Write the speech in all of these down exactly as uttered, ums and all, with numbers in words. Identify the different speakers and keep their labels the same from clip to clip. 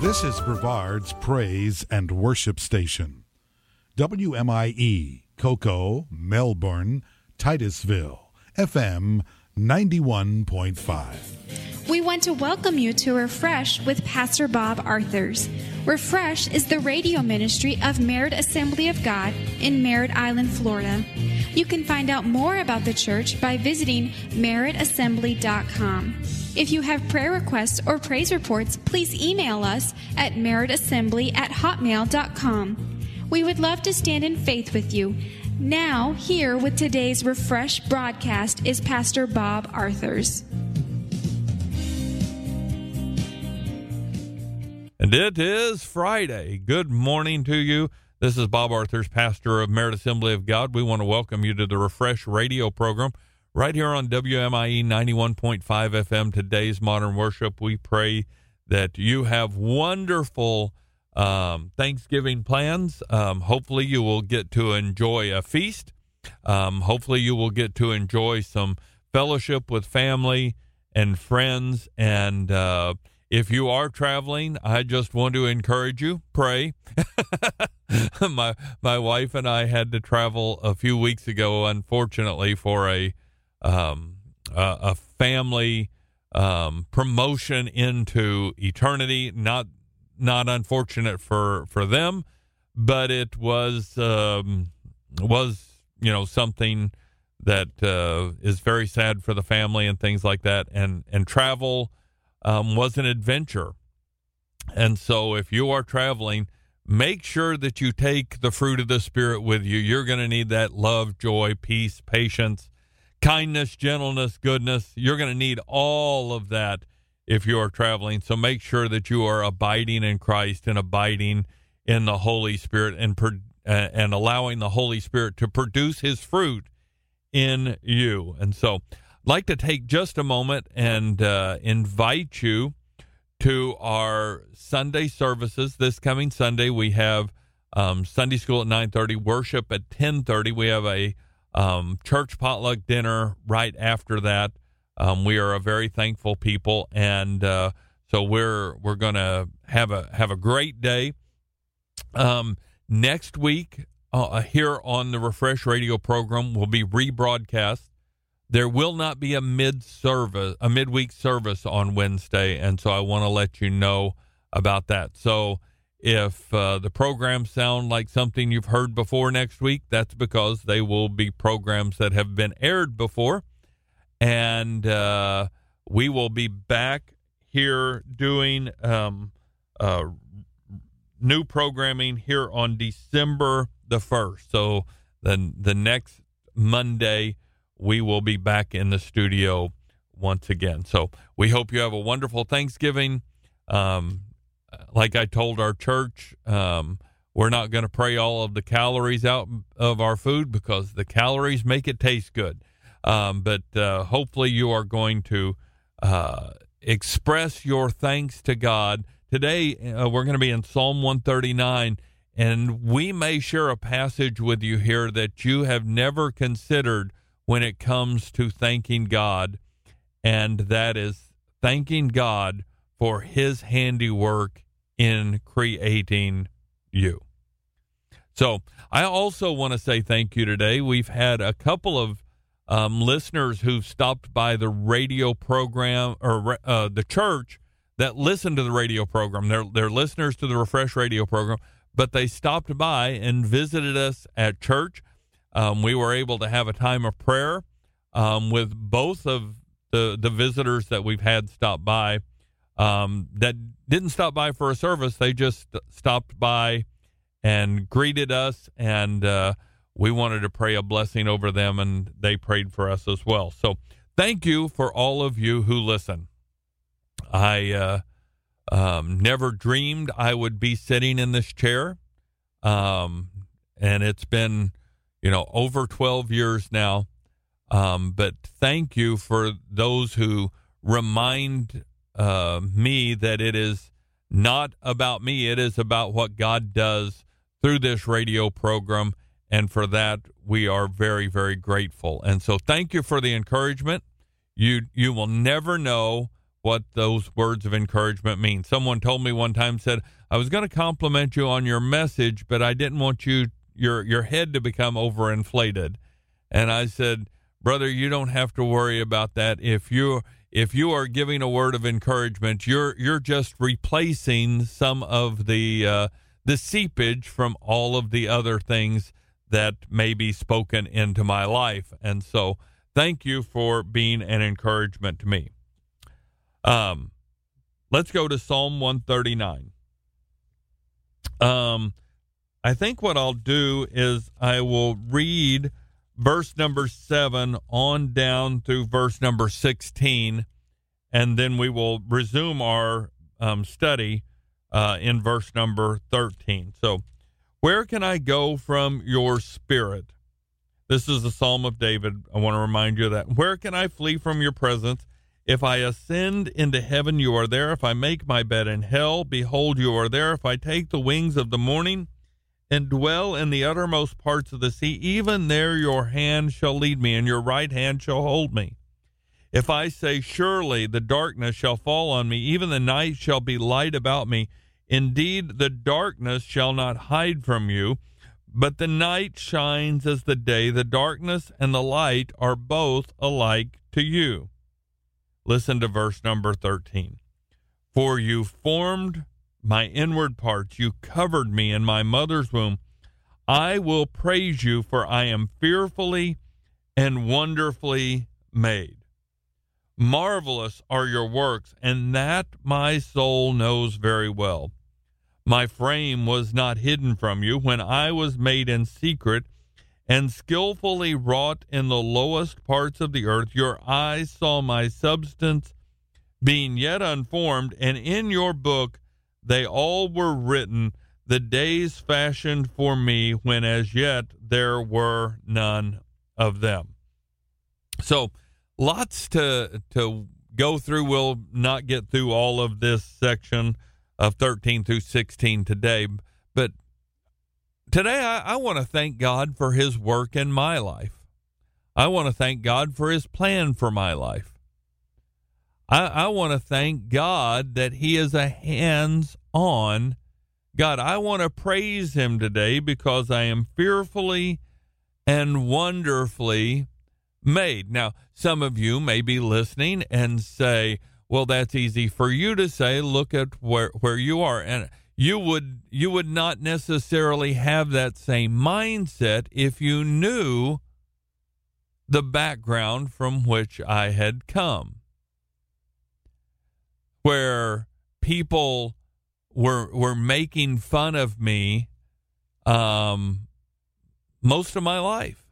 Speaker 1: This is Brevard's Praise and Worship Station. W M I E, Cocoa, Melbourne, Titusville, F M ninety-one point five.
Speaker 2: We want to welcome you to Refresh with Pastor Bob Arthurs. Refresh is the radio ministry of Merritt Assembly of God in Merritt Island, Florida. You can find out more about the church by visiting merritt assembly dot com. If you have prayer requests or praise reports, please email us at merritt assembly at hotmail dot com. We would love to stand in faith with you. Now, here with today's Refresh broadcast is Pastor Bob Arthurs.
Speaker 3: And it is Friday. Good morning to you. This is Bob Arthurs, pastor of Merritt Assembly of God. We want to welcome you to the Refresh radio program right here on W M I E ninety-one point five F M, Today's Modern Worship. We pray that you have wonderful um, Thanksgiving plans. Um, hopefully you will get to enjoy a feast. Um, hopefully you will get to enjoy some fellowship with family and friends. And uh, if you are traveling, I just want to encourage you, pray. my my wife and I had to travel a few weeks ago, unfortunately, for a Um, uh, a family um, promotion into eternity. Not not unfortunate for, for them, but it was um, was you know something that uh, is very sad for the family and things like that. And and travel um, was an adventure. And so, if you are traveling, make sure that you take the fruit of the Spirit with you. You're going to need that love, joy, peace, patience, kindness, gentleness, goodness. You're going to need all of that if you are traveling. So make sure that you are abiding in Christ and abiding in the Holy Spirit and uh, and allowing the Holy Spirit to produce his fruit in you. And so I'd like to take just a moment and uh, invite you to our Sunday services. This coming Sunday, we have um, Sunday school at nine thirty, worship at ten thirty. We have a Um, church potluck dinner right after that. Um, we are a very thankful people, and uh, so we're we're gonna have a have a great day. Um, next week, uh, here on the Refresh Radio program, will be rebroadcast. There will not be a mid service, a midweek service on Wednesday, and so I want to let you know about that. So, if uh, the programs sound like something you've heard before next week, that's because they will be programs that have been aired before. And uh, we will be back here doing um, uh, new programming here on December the first. So the, the next Monday, we will be back in the studio once again. So we hope you have a wonderful Thanksgiving. Um Like I told our church, um, we're not going to pray all of the calories out of our food because the calories make it taste good. Um, but uh, hopefully you are going to uh, express your thanks to God. Today, uh, we're going to be in Psalm one thirty-nine, and we may share a passage with you here that you have never considered when it comes to thanking God, and that is thanking God for his handiwork in creating you. So I also want to say thank you today. We've had a couple of um, listeners who've stopped by the radio program or uh, the church that listen to the radio program. They're, they're listeners to the Refresh radio program, but they stopped by and visited us at church. Um, we were able to have a time of prayer um, with both of the, the visitors that we've had stop by. Um, that didn't stop by for a service. They just stopped by and greeted us, and uh, we wanted to pray a blessing over them, and they prayed for us as well. So thank you for all of you who listen. I uh, um, never dreamed I would be sitting in this chair, um, and it's been, you know, over twelve years now. Um, but thank you for those who remind Uh, me that it is not about me. It is about what God does through this radio program, and for that we are very, very grateful. And so thank you for the encouragement. You you will never know what those words of encouragement mean. Someone told me one time, said, I was going to compliment you on your message, but I didn't want you your your head to become overinflated. And I said, brother, you don't have to worry about that. If you if you are giving a word of encouragement, you're you're just replacing some of the uh, the seepage from all of the other things that may be spoken into my life. And so thank you for being an encouragement to me. Um, let's go to Psalm one thirty-nine. Um, I think what I'll do is I will read verse number seven on down through verse number sixteen, and then we will resume our um, study uh, in verse number thirteen. So, where can I go from your spirit? This is the Psalm of David. I want to remind you of that. Where can I flee from your presence? If I ascend into heaven, you are there. If I make my bed in hell, behold, you are there. If I take the wings of the morning and dwell in the uttermost parts of the sea, even there your hand shall lead me, and your right hand shall hold me. If I say, surely the darkness shall fall on me, even the night shall be light about me. Indeed, the darkness shall not hide from you, but the night shines as the day. The darkness and the light are both alike to you. Listen to verse number thirteen. For you formed my inward parts. You covered me in my mother's womb. I will praise you, for I am fearfully and wonderfully made. Marvelous are your works, and that my soul knows very well. My frame was not hidden from you when I was made in secret and skillfully wrought in the lowest parts of the earth. Your eyes saw my substance being yet unformed, and in your book they all were written, the days fashioned for me, when as yet there were none of them. So lots to to go through. We'll not get through all of this section of thirteen through sixteen today, but today I, I want to thank God for his work in my life. I want to thank God for his plan for my life. I, I want to thank God that he is a hands-on God. I want to praise him today because I am fearfully and wonderfully made. Now, some of you may be listening and say, well, that's easy for you to say. Look at where, where you are. And you would you would not necessarily have that same mindset if you knew the background from which I had come, where people were were making fun of me um, most of my life.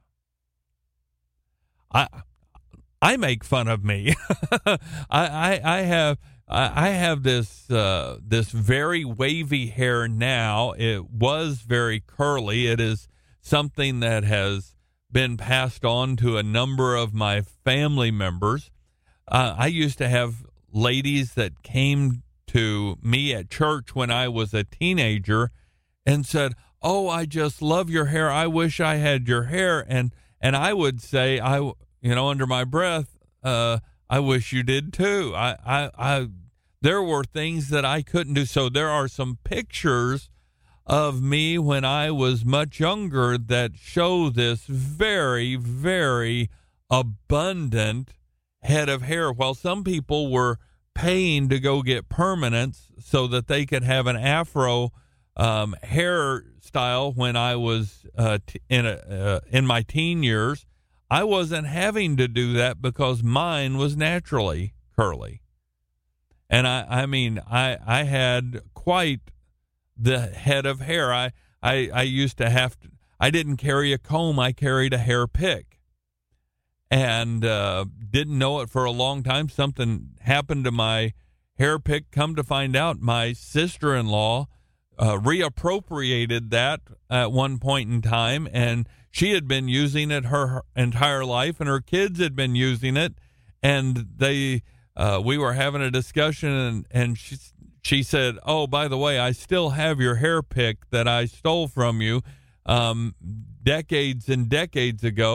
Speaker 3: I I make fun of me. I, I I have I have this uh, this very wavy hair now. It was very curly. It is something that has been passed on to a number of my family members. Uh, I used to have ladies that came to me at church when I was a teenager and said, "Oh, I just love your hair. I wish I had your hair." And and I would say, I you know, under my breath, uh, I wish you did too. I, I, I, there were things that I couldn't do. So there are some pictures of me when I was much younger that show this very, very abundant head of hair. While some people were paying to go get permanents so that they could have an afro um, hairstyle when I was uh, t- in a, uh, in my teen years, I wasn't having to do that because mine was naturally curly. And I, I mean, I, I had quite the head of hair. I, I, I used to have to, I didn't carry a comb. I carried a hair pick and, uh, didn't know it for a long time. Something happened to my hair pick. Come to find out, my sister-in-law, uh, reappropriated that at one point in time, and she had been using it her entire life, and her kids had been using it. And they, uh, we were having a discussion, and, and she, she said, "Oh, by the way, I still have your hair pick that I stole from you um, decades and decades ago."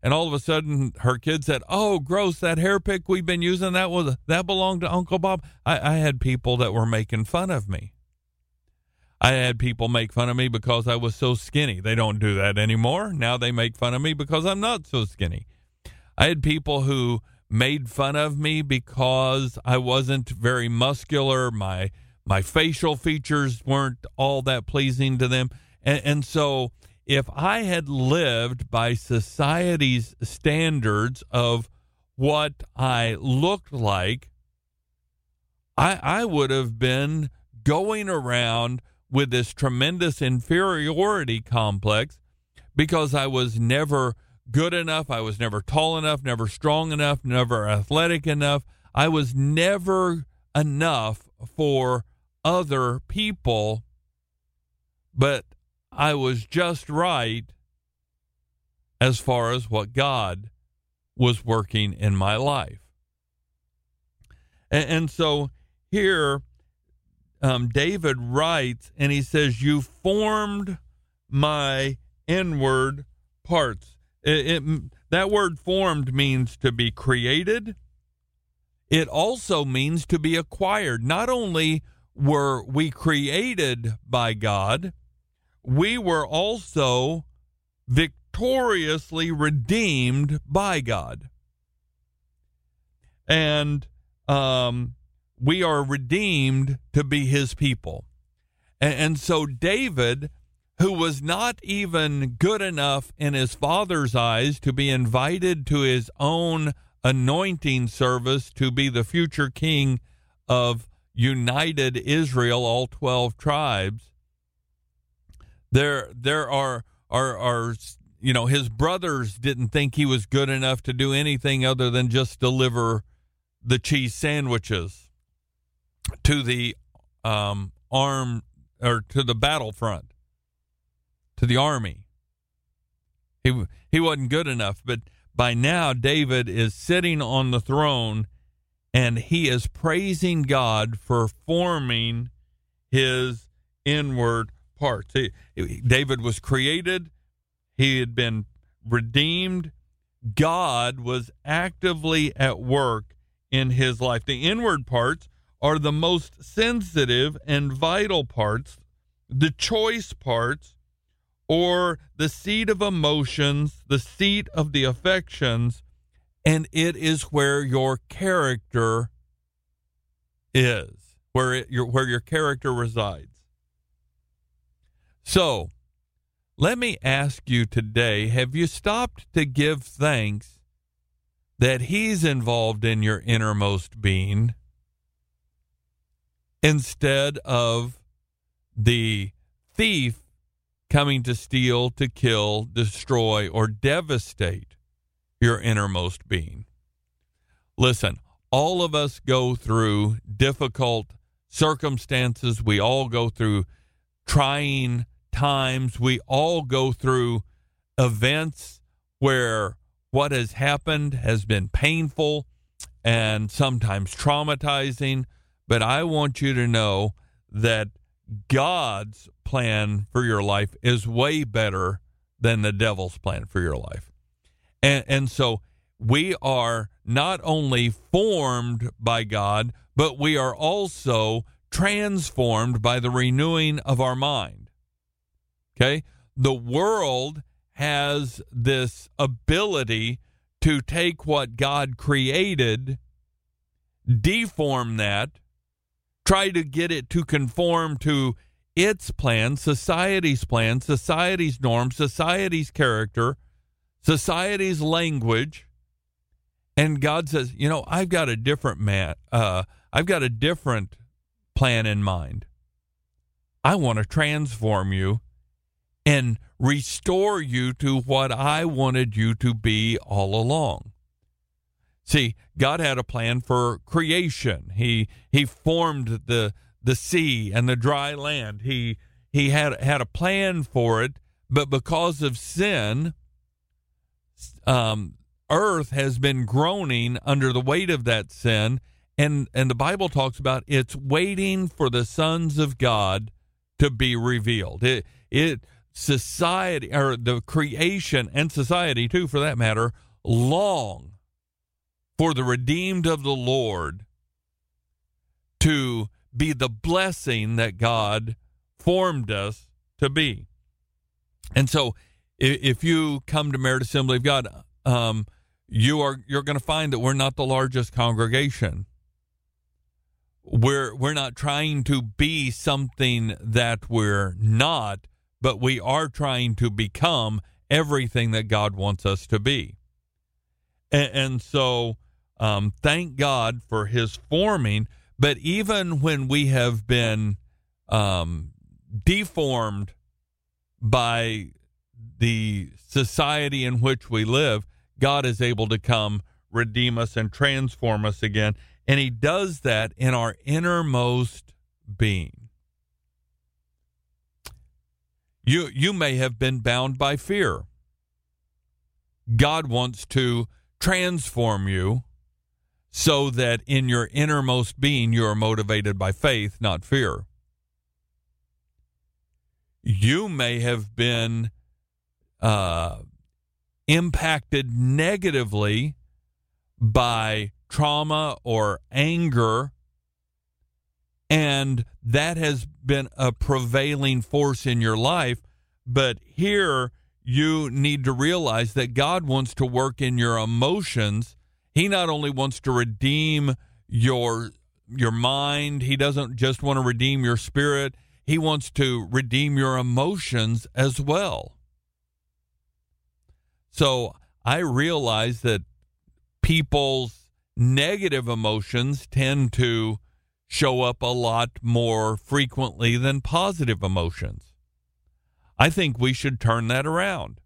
Speaker 3: and all of a sudden her kid said, "Oh, gross, that hair pick we've been using, that was that belonged to Uncle Bob." I, I had people that were making fun of me. I had people make fun of me because I was so skinny. They don't do that anymore. Now they make fun of me because I'm not so skinny. I had people who made fun of me because I wasn't very muscular. My my facial features weren't all that pleasing to them. And, and so if I had lived by society's standards of what I looked like, I, I would have been going around with this tremendous inferiority complex because I was never good enough. I was never tall enough, never strong enough, never athletic enough. I was never enough for other people, but I was just right as far as what God was working in my life. And, and so here, um, David writes, and he says, "You formed my inward parts." It, it, that word formed means to be created. It also means to be acquired. Not only were we created by God, we were also victoriously redeemed by God. And um, we are redeemed to be his people. And, and so David, who was not even good enough in his father's eyes to be invited to his own anointing service to be the future king of united Israel, all twelve tribes, there there are, are, are, you know, his brothers didn't think he was good enough to do anything other than just deliver the cheese sandwiches to the um, arm or to the battlefront, to the army. He he wasn't good enough, but by now David is sitting on the throne and he is praising God for forming his inward parts. He, David was created. He had been redeemed. God was actively at work in his life. The inward parts are the most sensitive and vital parts, the choice parts, or the seat of emotions, the seat of the affections, and it is where your character is, where it, your, where your character resides. So, let me ask you today, have you stopped to give thanks that he's involved in your innermost being instead of the thief coming to steal, to kill, destroy, or devastate your innermost being? Listen, all of us go through difficult circumstances. We all go through trying times. We all go through events where what has happened has been painful and sometimes traumatizing. But I want you to know that God's plan for your life is way better than the devil's plan for your life. And, and so we are not only formed by God, but we are also transformed by the renewing of our mind. Okay? The world has this ability to take what God created, deform that, try to get it to conform to its plan, society's plan, society's norms, society's character, society's language. And God says, you know, I've got a different man, uh, I've got a different plan in mind. I want to transform you and restore you to what I wanted you to be all along. See, God had a plan for creation. He he formed the the sea and the dry land. He he had had a plan for it, but because of sin, um, earth has been groaning under the weight of that sin, and and the Bible talks about it's waiting for the sons of God to be revealed. It it society, or the creation and society too, for that matter, long for the redeemed of the Lord to be the blessing that God formed us to be. And so if you come to Merit Assembly of God, um, you are, you're going to find that we're not the largest congregation. We're, we're not trying to be something that we're not, but we are trying to become everything that God wants us to be. And, and so um, thank God for his forming. But even when we have been um, deformed by the society in which we live, God is able to come redeem us and transform us again. And he does that in our innermost being. You, you may have been bound by fear. God wants to transform you so that in your innermost being you are motivated by faith, not fear. You may have been uh, impacted negatively by trauma or anger, and that has been a prevailing force in your life. But here you need to realize that God wants to work in your emotions. He not only wants to redeem your your mind, he doesn't just want to redeem your spirit, he wants to redeem your emotions as well. So I realize that people's negative emotions tend to show up a lot more frequently than positive emotions. I think we should turn that around.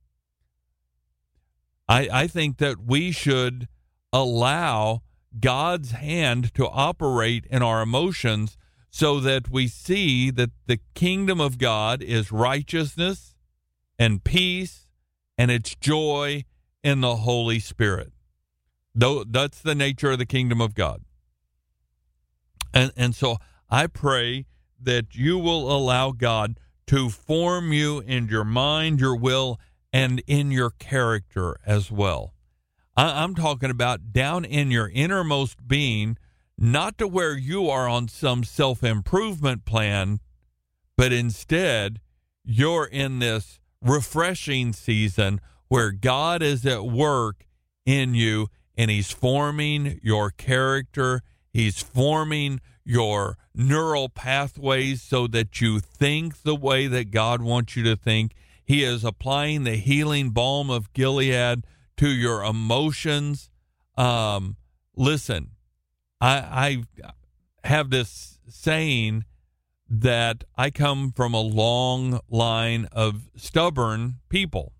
Speaker 3: I, I think that we should allow God's hand to operate in our emotions so that we see that the kingdom of God is righteousness and peace and it's joy in the Holy Spirit. Though that's the nature of the kingdom of God. And and so I pray that you will allow God to form you in your mind, your will, and in your character as well. I, I'm talking about down in your innermost being, not to where you are on some self-improvement plan, but instead you're in this refreshing season where God is at work in you, and he's forming your character. He's forming your neural pathways so that you think the way that God wants you to think. He is applying the healing balm of Gilead to your emotions. Um, listen, I, I have this saying that I come from a long line of stubborn people.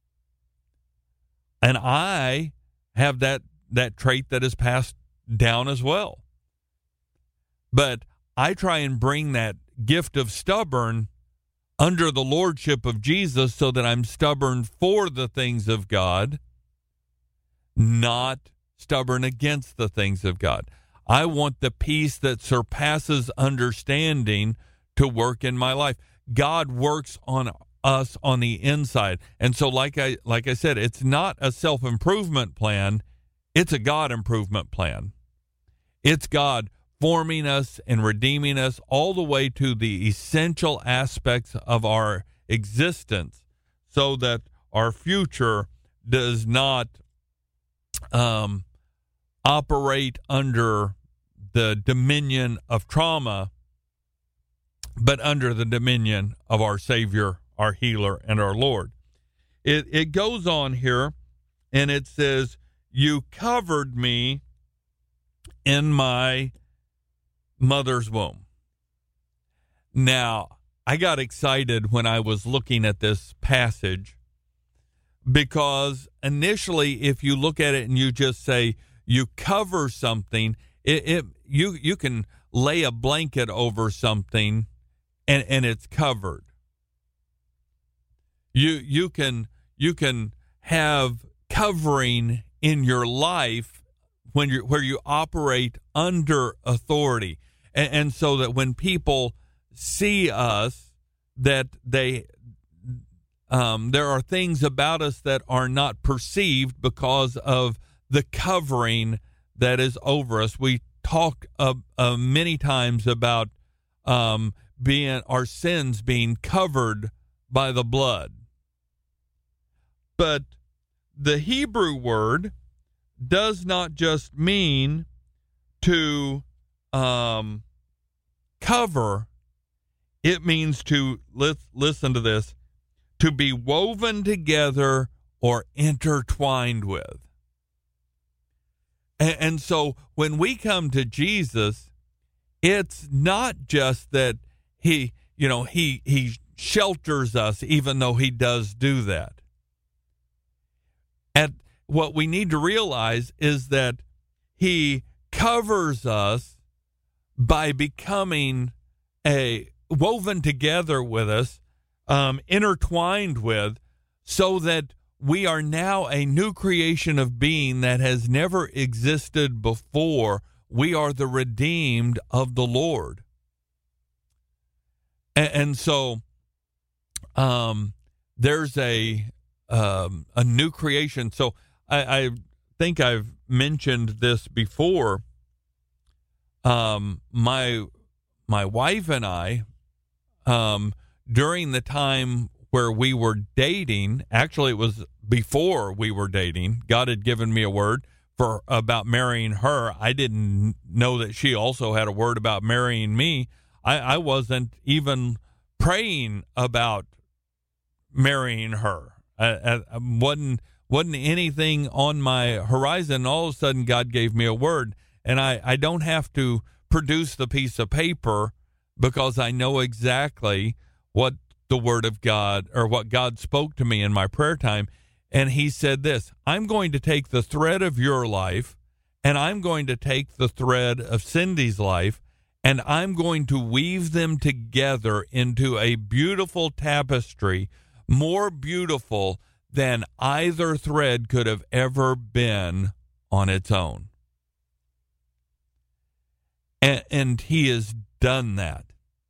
Speaker 3: And I have that, that trait that is passed down as well. But I try and bring that gift of stubborn under the lordship of Jesus so that I'm stubborn for the things of God, not stubborn against the things of God. I want the peace that surpasses understanding to work in my life. God works on us on the inside. And so like I like I said, it's not a self-improvement plan, it's a God improvement plan. It's God forming us and redeeming us all the way to the essential aspects of our existence so that our future does not um, operate under the dominion of trauma, but under the dominion of our Savior, our healer, and our Lord. It, it goes on here, and it says, "You covered me in my mother's womb." Now, I got excited when I was looking at this passage because initially, if you look at it and you just say you cover something, it, it you you can lay a blanket over something and, and it's covered. You you can you can have covering in your life when you where you operate under authority. And, and so that when people see us, that they um, there are things about us that are not perceived because of the covering that is over us. We talk uh, uh, many times about um, being our sins being covered by the blood. But the Hebrew word does not just mean to um, cover. It means to, let's listen to this, to be woven together or intertwined with. And, and so when we come to Jesus, it's not just that he, you know, he, he shelters us, even though he does do that. And what we need to realize is that he covers us by becoming a woven together with us, um, intertwined with, so that we are now a new creation of being that has never existed before. We are the redeemed of the Lord. And, and so um, there's a um, a new creation. So I, I think I've mentioned this before. Um, my my wife and I, um, during the time where we were dating, actually it was before we were dating, God had given me a word for about marrying her. I didn't know that she also had a word about marrying me. I, I wasn't even praying about marrying her. I, I wasn't wasn't anything on my horizon. All of a sudden, God gave me a word, and I, I don't have to produce the piece of paper because I know exactly what the word of God or what God spoke to me in my prayer time. And he said this: I'm going to take the thread of your life, and I'm going to take the thread of Cindy's life, and I'm going to weave them together into a beautiful tapestry, more beautiful than either thread could have ever been on its own. And, and he has done that.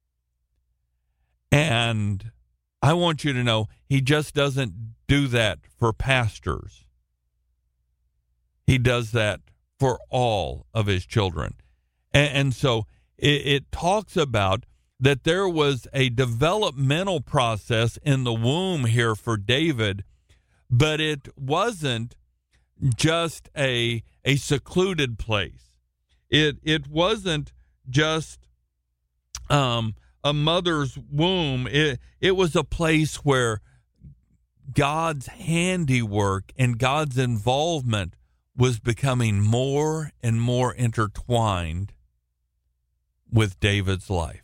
Speaker 3: And I want you to know, he just doesn't do that for pastors. He does that for all of his children. And, and so it, it talks about that there was a developmental process in the womb here for David, but it wasn't just a a secluded place. It it wasn't just um, a mother's womb. It it was a place where God's handiwork and God's involvement was becoming more and more intertwined with David's life.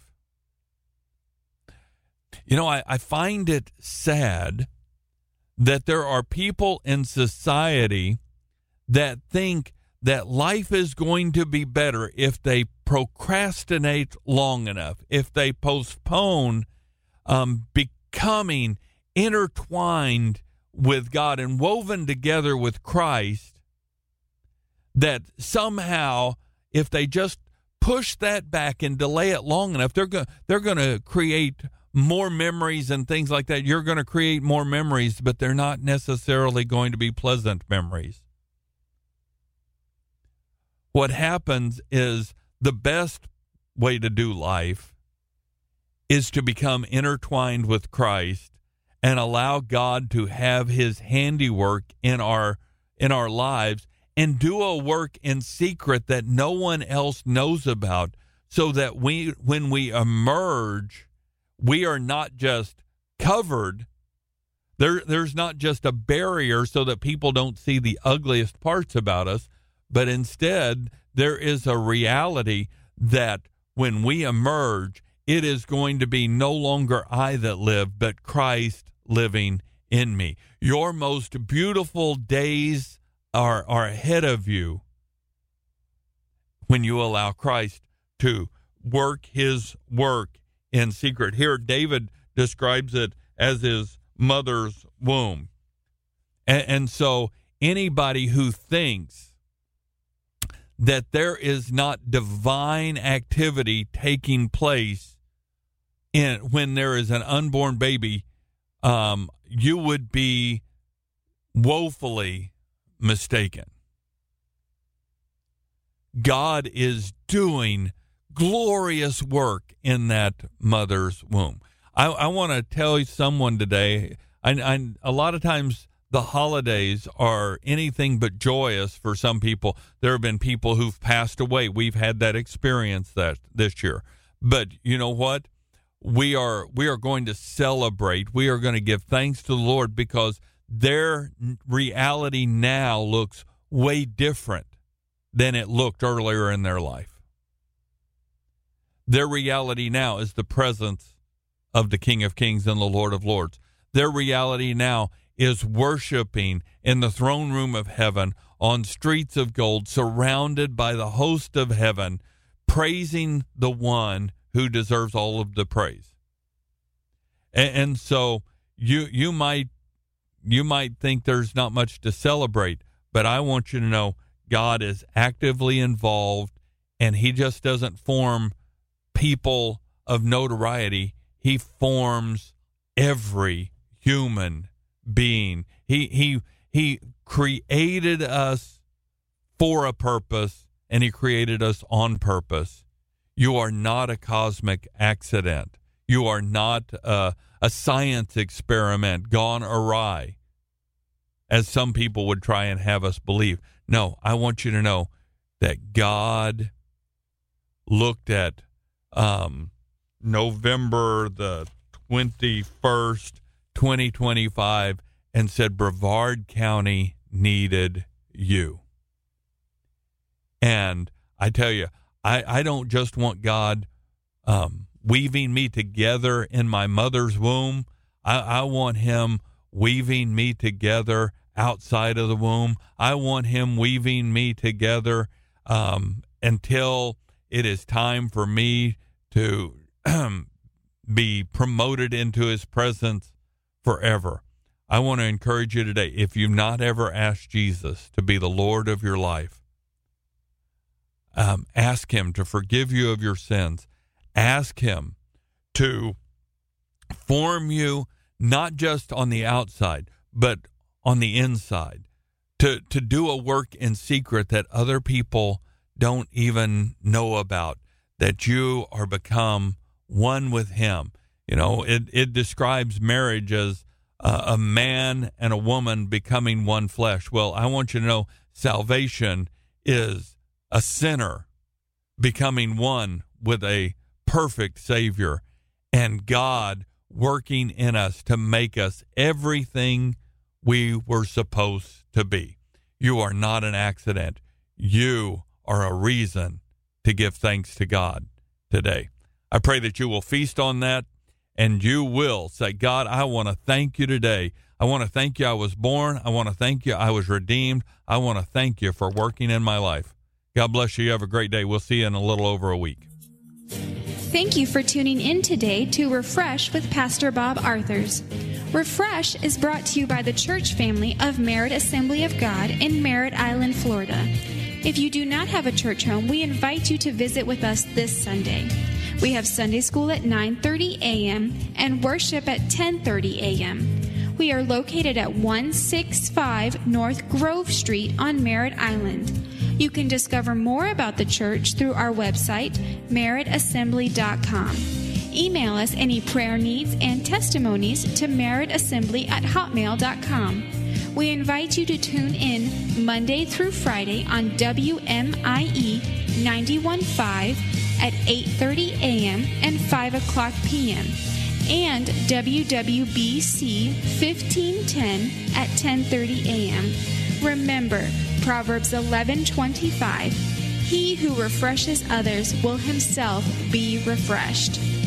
Speaker 3: You know, I, I find it sad that there are people in society that think that life is going to be better if they procrastinate long enough, if they postpone um, becoming intertwined with God and woven together with Christ, that somehow if they just push that back and delay it long enough, they're go- they're going to create more memories and things like that. You're going to create more memories, but they're not necessarily going to be pleasant memories. What happens is the best way to do life is to become intertwined with Christ and allow God to have his handiwork in our in our lives and do a work in secret that no one else knows about, so that we when we emerge, we are not just covered. There, there's not just a barrier so that people don't see the ugliest parts about us, but instead there is a reality that when we emerge, it is going to be no longer I that live, but Christ living in me. Your most beautiful days are, are ahead of you when you allow Christ to work his work in secret. Here, David describes it as his mother's womb. And, and so anybody who thinks that there is not divine activity taking place in when there is an unborn baby, um, you would be woefully mistaken. God is doing glorious work in that mother's womb. I, I want to tell someone today, I, I, a lot of times the holidays are anything but joyous for some people. There have been people who've passed away. We've had that experience that this year. But you know what? We are we are going to celebrate. We are going to give thanks to the Lord because their reality now looks way different than it looked earlier in their life. Their reality now is the presence of the King of Kings and the Lord of Lords. Their reality now is worshiping in the throne room of heaven on streets of gold, surrounded by the host of heaven, praising the one who deserves all of the praise. And, and so you you might you might think there's not much to celebrate, but I want you to know God is actively involved, and he just doesn't form people of notoriety. He forms every human being. He he he created us for a purpose, and he created us on purpose. You are not a cosmic accident. You are not a, a science experiment gone awry, as some people would try and have us believe. No, I want you to know that God looked at um, November the twenty-first, twenty twenty-five, and said Brevard County needed you. And I tell you, I, I don't just want God um, weaving me together in my mother's womb. I, I want him weaving me together outside of the womb. I want him weaving me together um, until it is time for me to be promoted into his presence forever. I want to encourage you today, if you've not ever asked Jesus to be the Lord of your life, um, ask him to forgive you of your sins. Ask him to form you not just on the outside, but on the inside, to, to do a work in secret that other people don't even know about, that you are become one with him. You know, it, it describes marriage as uh, a man and a woman becoming one flesh. Well, I want you to know salvation is a sinner becoming one with a perfect Savior, and God working in us to make us everything we were supposed to be. You are not an accident. You are a reason to give thanks to God today. I pray that you will feast on that, and you will say, God, I want to thank you today. I want to thank you I was born. I want to thank you I was redeemed. I want to thank you for working in my life. God bless you. You have a great day. We'll see you in a little over a week.
Speaker 2: Thank you for tuning in today to Refresh with Pastor Bob Arthurs. Refresh is brought to you by the church family of Merritt Assembly of God in Merritt Island, Florida. If you do not have a church home, we invite you to visit with us this Sunday. We have Sunday school at nine thirty a.m. and worship at ten thirty a.m. We are located at one sixty-five North Grove Street on Merritt Island. You can discover more about the church through our website, merritt assembly dot com. Email us any prayer needs and testimonies to merrittassembly at hotmail dot com. We invite you to tune in Monday through Friday on W M I E ninety-one point five at eight thirty a.m. and five o'clock p.m. and W W B C fifteen ten at ten thirty a.m. Remember, Proverbs eleven twenty-five, he who refreshes others will himself be refreshed.